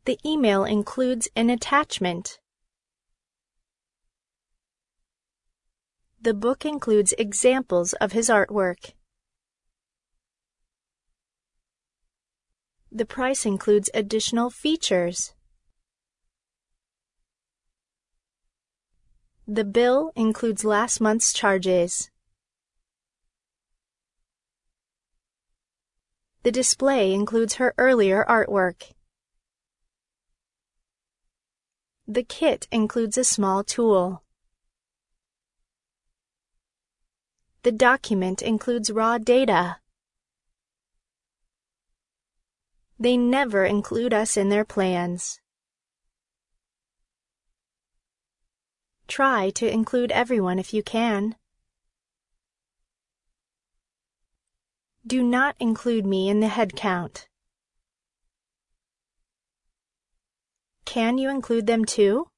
The email includes an attachment. The book includes examples of his artwork. The price includes additional features. The bill includes last month's charges. The display includes her earlier artwork. The kit includes a small tool. The document includes raw data. They never include us in their plans. Try to include everyone if you can. Do not include me in the head count. Can you include them too?